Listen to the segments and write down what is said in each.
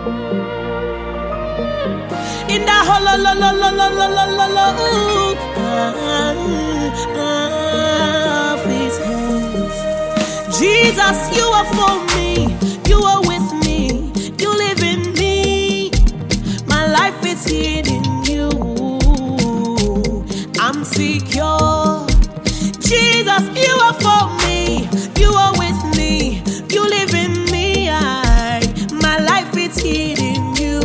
In the whole of His hands. Jesus, you are for me, you are with me, you live in me. My life is hid in you. I'm secure. Jesus, you are for me, you are with me, you live in me. My life is hid in you.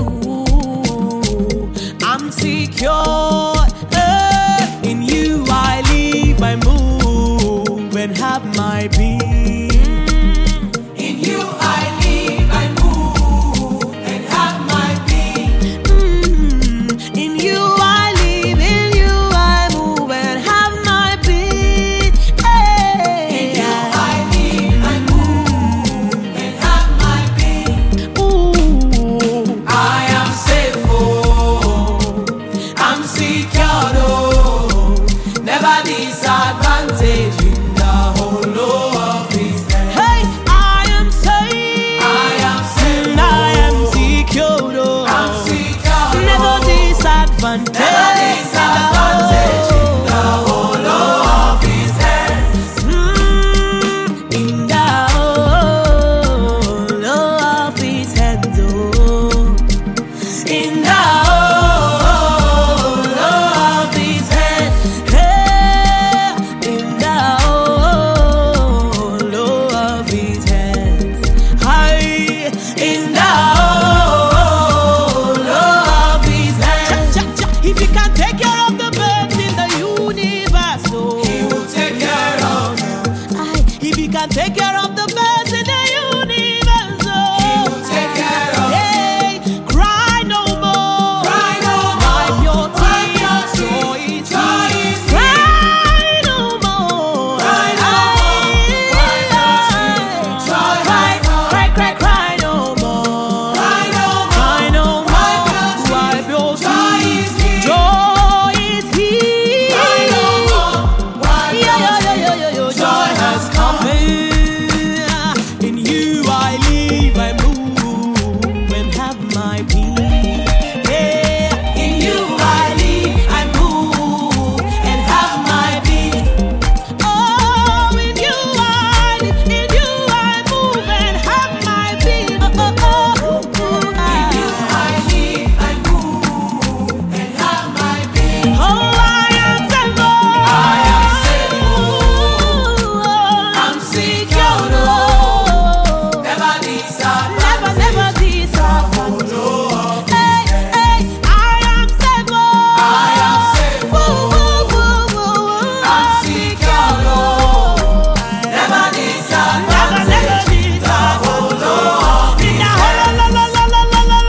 I'm secure. In you I live, I move, and have my being. In you I live, I move, and have my being. In you I live, in you I move, and have my being. In you I live, I move, and have my being. Ooh. I am safe, oh, I'm secure, oh, never disadvantage in the whole of His hand. Hey, I am safe. I am safe, I am secure. I'm secure, Never disadvantage. never disadvantage in the whole of His hands. In the whole of His hands, oh. In the whole of His hands, hey. In the whole of His hands, hi. In the whole of His hands. If He can take care of the birds in the universe, oh. He will take care of you. If He can take care of the birds in the universe, oh. He will take care of you. Hey, cry no more. Cry no Wipe more. your Wipe your tears. Joy tears. is Joy here. is Cry no more. Cry no more. Wipe your tears. Joy is Cry, gone. cry, cry, cry no more. Cry no more. Cry no Wipe more. your Wipe your tears. Joy tears. is here. Joy is here. Cry no more. Wipe Yeah, your yeah, yeah, yeah, tears. yeah, yeah. Joy Joy has has come. come. In you I live, I move, and have my being. Yeah. In you I live, I move, and have my being. Oh, in you I live, in you I move, and have my being. Oh, oh, oh, In you I live, I move, and have my being. oh, I am safe. I am safe, I'm secure, oh, never disadvantage. Never disadvantage. Hey, hey, I am safe. I am safe, I'm secure, oh, never disadvantage. The whole of His hands.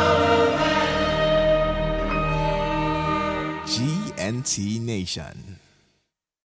GNT Nation.